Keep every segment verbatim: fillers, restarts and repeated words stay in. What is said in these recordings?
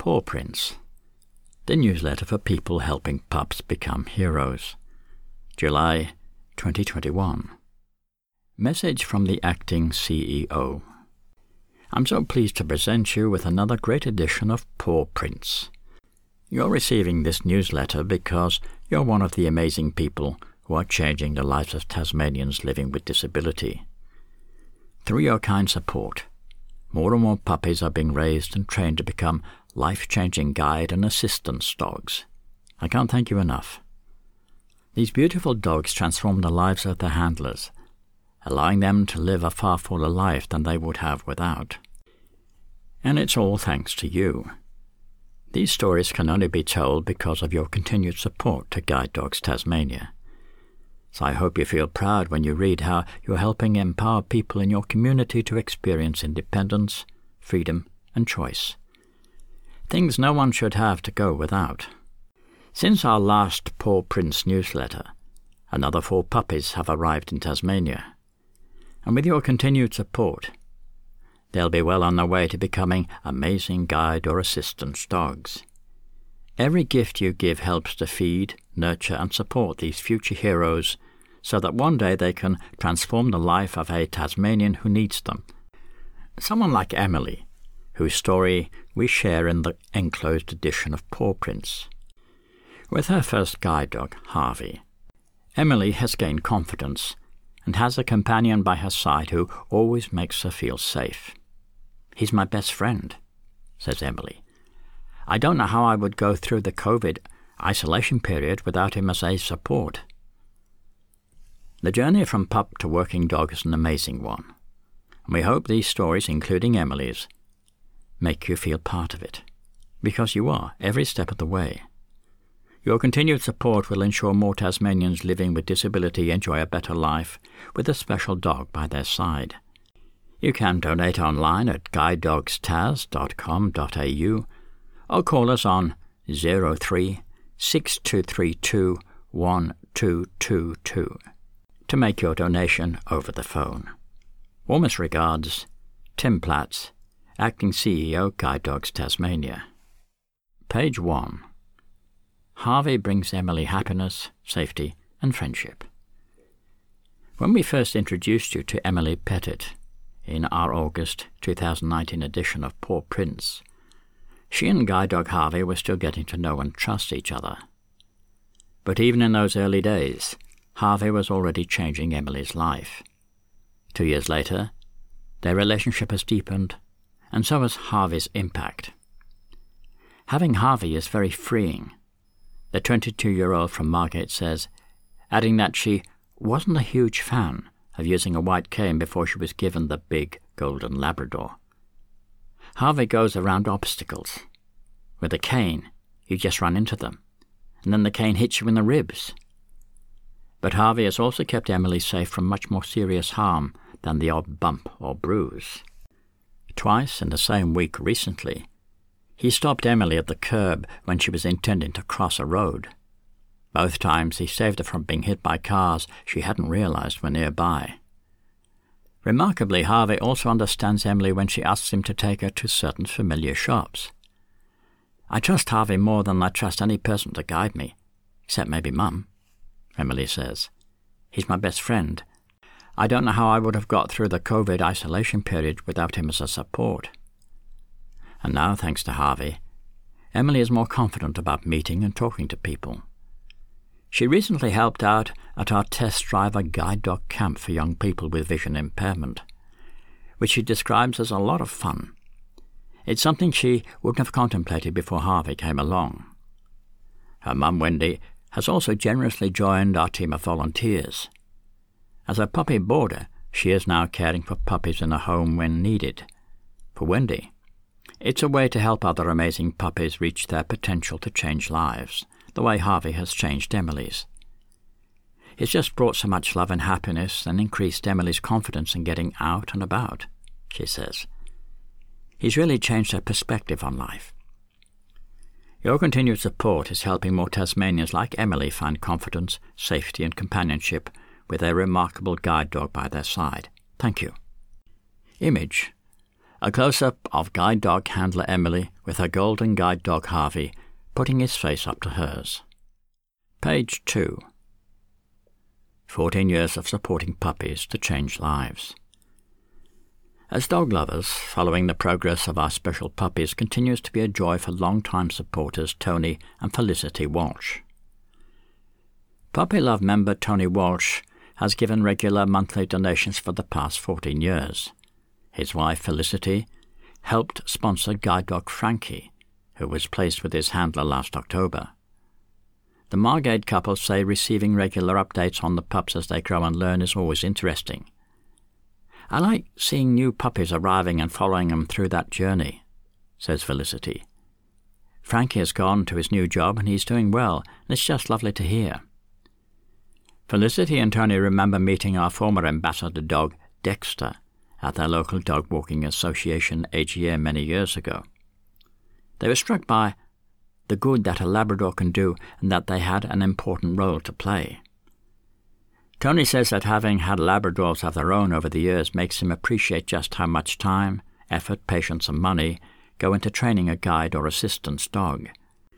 Paw Prints, the newsletter for people helping pups become heroes. July twenty twenty-one. Message from the Acting C E O. I'm so pleased to present you with another great edition of Paw Prints. You're receiving this newsletter because you're one of the amazing people who are changing the lives of Tasmanians living with disability. Through your kind support, more and more puppies are being raised and trained to become life-changing guide and assistance dogs. I can't thank you enough. These beautiful dogs transform the lives of their handlers, allowing them to live a far fuller life than they would have without. And it's all thanks to you. These stories can only be told because of your continued support to Guide Dogs Tasmania. So I hope you feel proud when you read how you're helping empower people in your community to experience independence, freedom, and choice. Things no one should have to go without. Since our last Paw Prints newsletter, another four puppies have arrived in Tasmania. And with your continued support, they'll be well on their way to becoming amazing guide or assistance dogs. Every gift you give helps to feed, nurture and support these future heroes so that one day they can transform the life of a Tasmanian who needs them. Someone like Emily, whose story we share in the enclosed edition of Paw Prints. With her first guide dog, Harvey, Emily has gained confidence and has a companion by her side who always makes her feel safe. "He's my best friend," says Emily. "I don't know how I would go through the COVID isolation period without him as a support." The journey from pup to working dog is an amazing one, and we hope these stories, including Emily's, make you feel part of it, because you are every step of the way. Your continued support will ensure more Tasmanians living with disability enjoy a better life with a special dog by their side. You can donate online at guide dogs tas dot com dot a u or call us on zero three six two three two one two two two to make your donation over the phone. Warmest regards, Tim Platts, Acting C E O, Guide Dogs Tasmania. Page one. Harvey brings Emily happiness, safety and friendship. When we first introduced you to Emily Pettit in our August two thousand nineteen edition of Paw Prints, she and guide dog Harvey were still getting to know and trust each other. But even in those early days, Harvey was already changing Emily's life. Two years later, their relationship has deepened, and so has Harvey's impact. Having Harvey is very freeing, the twenty-two-year-old from Margate says, adding that she wasn't a huge fan of using a white cane before she was given the big golden Labrador. Harvey goes around obstacles. With a cane, you just run into them, and then the cane hits you in the ribs. But Harvey has also kept Emily safe from much more serious harm than the odd bump or bruise. Twice in the same week recently, he stopped Emily at the curb when she was intending to cross a road. Both times he saved her from being hit by cars she hadn't realized were nearby. Remarkably, Harvey also understands Emily when she asks him to take her to certain familiar shops. "I trust Harvey more than I trust any person to guide me, except maybe Mum," Emily says. "He's my best friend. I don't know how I would have got through the COVID isolation period without him as a support." And now, thanks to Harvey, Emily is more confident about meeting and talking to people. She recently helped out at our test driver guide dog camp for young people with vision impairment, which she describes as a lot of fun. It's something she wouldn't have contemplated before Harvey came along. Her mum, Wendy, has also generously joined our team of volunteers. As a puppy boarder, she is now caring for puppies in a home when needed. For Wendy, it's a way to help other amazing puppies reach their potential to change lives, the way Harvey has changed Emily's. It's just brought so much love and happiness and increased Emily's confidence in getting out and about, she says. He's really changed her perspective on life. Your continued support is helping more Tasmanians like Emily find confidence, safety and companionship with their remarkable guide dog by their side. Thank you. Image. A close-up of guide dog handler Emily with her golden guide dog Harvey putting his face up to hers. Page two. Fourteen years of supporting puppies to change lives. As dog lovers, following the progress of our special puppies continues to be a joy for long-time supporters Tony and Felicity Walsh. Puppy Love member Tony Walsh has given regular monthly donations for the past fourteen years. His wife, Felicity, helped sponsor guide dog Frankie, who was placed with his handler last October. The Margate couple say receiving regular updates on the pups as they grow and learn is always interesting. I like seeing new puppies arriving and following them through that journey, says Felicity. Frankie has gone to his new job and he's doing well, and it's just lovely to hear. Felicity and Tony remember meeting our former ambassador dog, Dexter, at their local dog walking association A G M many years ago. They were struck by the good that a Labrador can do and that they had an important role to play. Tony says that having had Labradors of their own over the years makes him appreciate just how much time, effort, patience and money go into training a guide or assistance dog.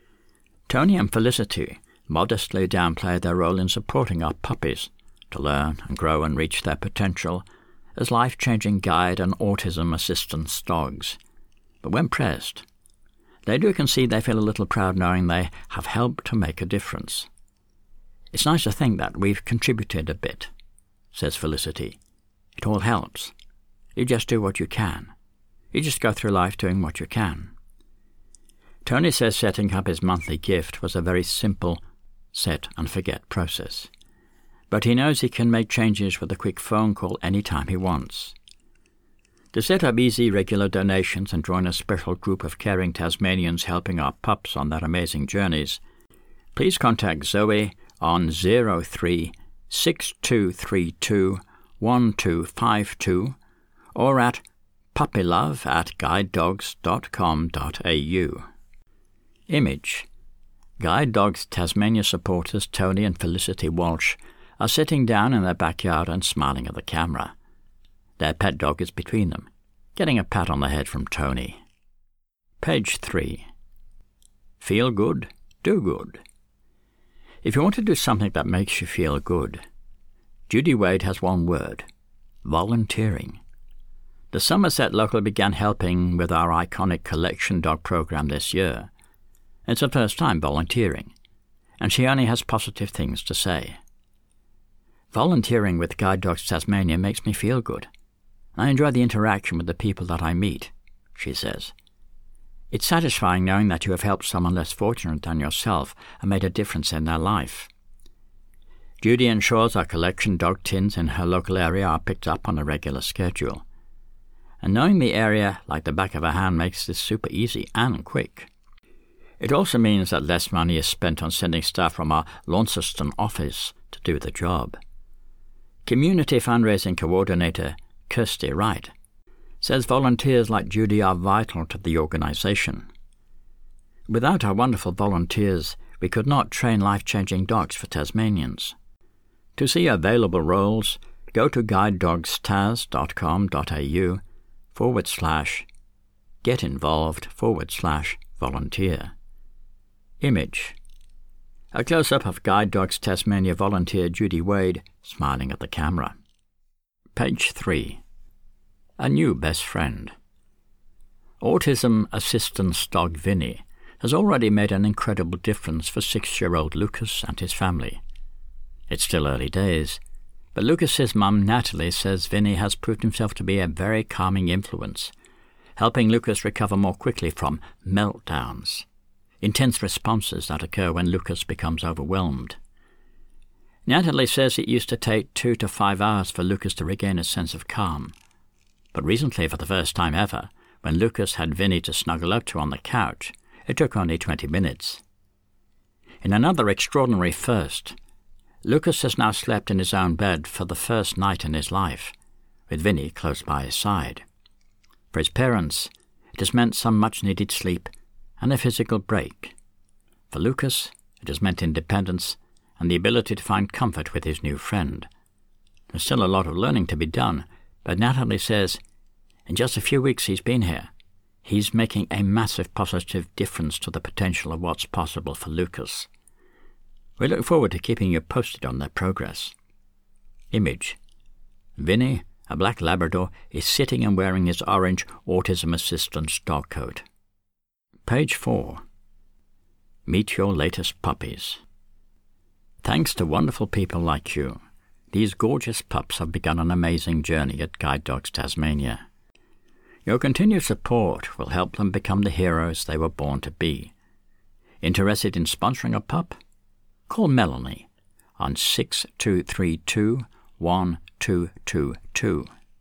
Tony and Felicity modestly downplay their role in supporting our puppies to learn and grow and reach their potential as life-changing guide and autism assistance dogs. But when pressed, they do concede they feel a little proud knowing they have helped to make a difference. It's nice to think that we've contributed a bit, says Felicity. It all helps. You just do what you can. You just go through life doing what you can. Tony says setting up his monthly gift was a very simple set and forget process. But he knows he can make changes with a quick phone call any time he wants. To set up easy, regular donations and join a special group of caring Tasmanians helping our pups on their amazing journeys, please contact Zoe on zero three six two three two one two five two or at puppylove at guide dogs dot com dot a u. Image. Guide Dogs Tasmania supporters Tony and Felicity Walsh are sitting down in their backyard and smiling at the camera. Their pet dog is between them, getting a pat on the head from Tony. Page three. Feel good, do good. If you want to do something that makes you feel good, Judy Wade has one word: volunteering. The Somerset local began helping with our iconic collection dog program this year. It's her first time volunteering, and she only has positive things to say. Volunteering with Guide Dogs Tasmania makes me feel good. I enjoy the interaction with the people that I meet, she says. It's satisfying knowing that you have helped someone less fortunate than yourself and made a difference in their life. Judy ensures our collection dog tins in her local area are picked up on a regular schedule. And knowing the area like the back of her hand makes this super easy and quick. It also means that less money is spent on sending staff from our Launceston office to do the job. Community fundraising coordinator Kirsty Wright says volunteers like Judy are vital to the organisation. Without our wonderful volunteers, we could not train life-changing dogs for Tasmanians. To see available roles, go to guidedogstaz dot com dot a u forward slash get involved forward slash volunteer. Image. A close-up of Guide Dogs Tasmania volunteer Judy Wade smiling at the camera. Page three. A new best friend. Autism assistance dog Vinny has already made an incredible difference for six-year-old Lucas and his family. It's still early days, but Lucas's mum Natalie says Vinny has proved himself to be a very calming influence, helping Lucas recover more quickly from meltdowns, intense responses that occur when Lucas becomes overwhelmed. Natalie says it used to take two to five hours for Lucas to regain a sense of calm, but recently, for the first time ever, when Lucas had Vinny to snuggle up to on the couch, it took only twenty minutes. In another extraordinary first, Lucas has now slept in his own bed for the first night in his life, with Vinny close by his side. For his parents, it has meant some much-needed sleep and a physical break. For Lucas, it has meant independence and the ability to find comfort with his new friend. There's still a lot of learning to be done, but Natalie says In just a few weeks he's been here, he's making a massive positive difference to the potential of what's possible for Lucas. We look forward to keeping you posted on their progress. Image. Vinny, a black Labrador, is sitting and wearing his orange Autism Assistance dog coat. Page four. Meet your latest puppies. Thanks to wonderful people like you, these gorgeous pups have begun an amazing journey at Guide Dogs Tasmania. Your continued support will help them become the heroes they were born to be. Interested in sponsoring a pup? Call Melanie on six two three two, one two two two.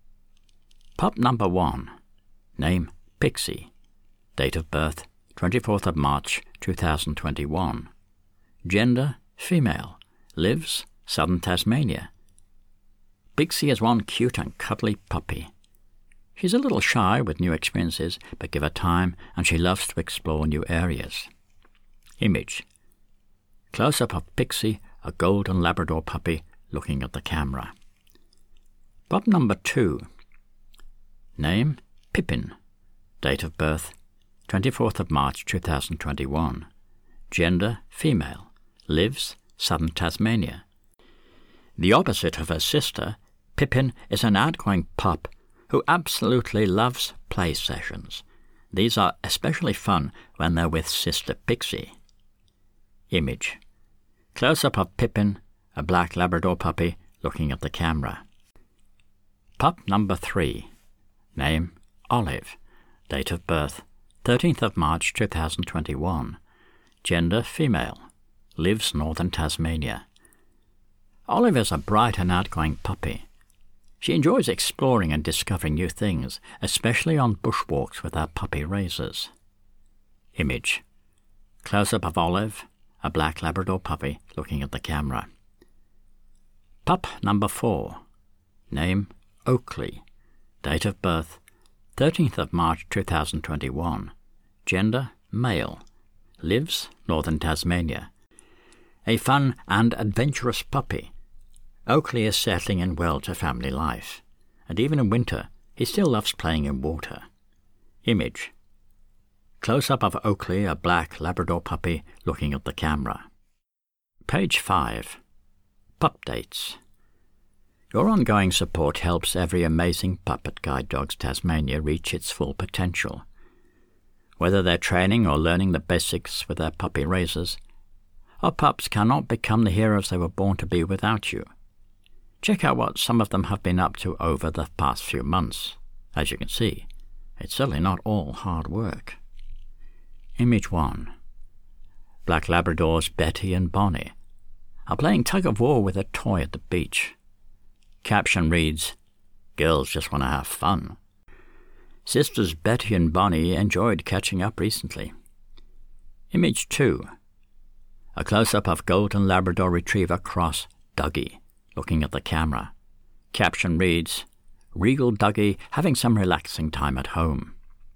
Pup number one. Name Pixie. Date of birth twenty-fourth of March two thousand twenty-one. Gender female. Lives southern Tasmania. Pixie is one cute and cuddly puppy. She's a little shy with new experiences, but give her time and she loves to explore new areas. Image. Close-up of Pixie, a golden Labrador puppy, looking at the camera. Pup number two. Name Pippin. Date of birth twenty-fourth of March two thousand twenty-one. Gender female. Lives southern Tasmania. The opposite of her sister, Pippin is an outgoing pup who absolutely loves play sessions. These are especially fun when they're with sister Pixie. Image. Close-up of Pippin, a black Labrador puppy, looking at the camera. Pup number three. Name Olive. Date of birth thirteenth of March two thousand twenty-one. Gender female. Lives northern Tasmania. Olive is a bright and outgoing puppy. She enjoys exploring and discovering new things, especially on bushwalks with her puppy raisers. Image. Close-up of Olive, a black Labrador puppy, looking at the camera. Pup number four. Name Oakley. Date of birth thirteenth of March two thousand twenty-one. Gender male. Lives northern Tasmania. A fun and adventurous puppy, Oakley is settling in well to family life, and even in winter he still loves playing in water. Image. Close-up of Oakley, a black Labrador puppy, looking at the camera. Page five. Pup dates. Your ongoing support helps every amazing pup at Guide Dogs Tasmania reach its full potential. Whether they're training or learning the basics with their puppy raisers, our pups cannot become the heroes they were born to be without you. Check out what some of them have been up to over the past few months. As you can see, it's certainly not all hard work. Image one. Black Labradors Betty and Bonnie are playing tug-of-war with a toy at the beach. Caption reads, "Girls just want to have fun." Sisters Betty and Bonnie enjoyed catching up recently. Image two. A close-up of Golden Labrador Retriever Cross Dougie, looking at the camera. Caption reads, "Regal Dougie having some relaxing time at home."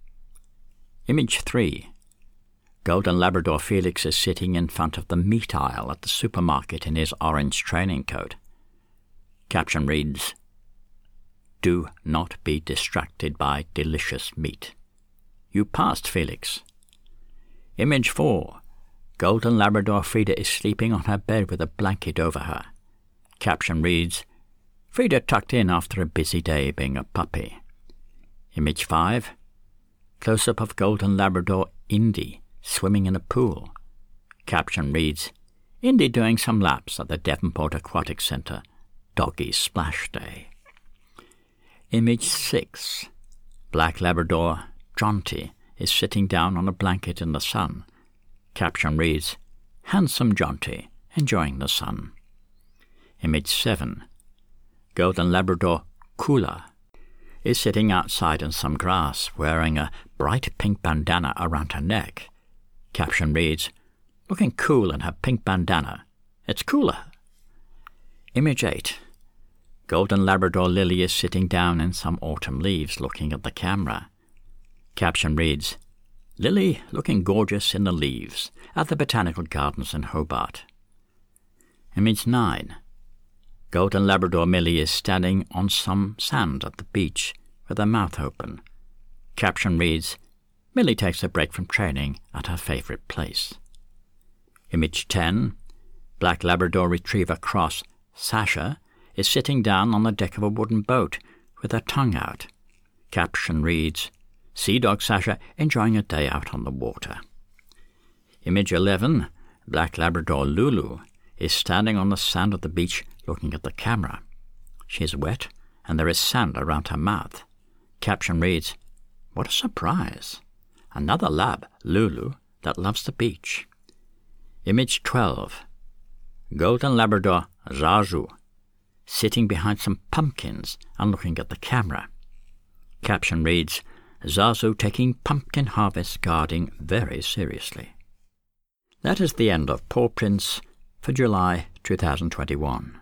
Image three. Golden Labrador Felix is sitting in front of the meat aisle at the supermarket in his orange training coat. Caption reads, "Do not be distracted by delicious meat." You passed, Felix. Image four. Golden Labrador Frida is sleeping on her bed with a blanket over her. Caption reads, "Frida tucked in after a busy day being a puppy." Image five. Close-up of Golden Labrador Indy swimming in a pool. Caption reads, "Indy doing some laps at the Devonport Aquatic Centre. Doggy Splash Day." Image six. Black Labrador Jonty is sitting down on a blanket in the sun. Caption reads, "Handsome Jonty, enjoying the sun." Image seven. Golden Labrador Kula is sitting outside in some grass wearing a bright pink bandana around her neck. Caption reads, "Looking cool in her pink bandana. It's cooler." Image eight. Golden Labrador Lily is sitting down in some autumn leaves looking at the camera. Caption reads, "Lily looking gorgeous in the leaves at the Botanical Gardens in Hobart." Image nine. Golden Labrador Millie is standing on some sand at the beach with her mouth open. Caption reads, Millie takes a break from training at her favourite place. Image ten. Black Labrador Retriever Cross Sasha is sitting down on the deck of a wooden boat with her tongue out. Caption reads, Sea Dog Sasha enjoying a day out on the water. Image eleven. Black Labrador Lulu is standing on the sand of the beach looking at the camera. She is wet and there is sand around her mouth. Caption reads, What a surprise! Another lab, Lulu, that loves the beach. Image twelve. Golden Labrador Zazu, sitting behind some pumpkins and looking at the camera. Caption reads, Zazu taking pumpkin harvest guarding very seriously. That is the end of Paw Prints for July two thousand twenty-one.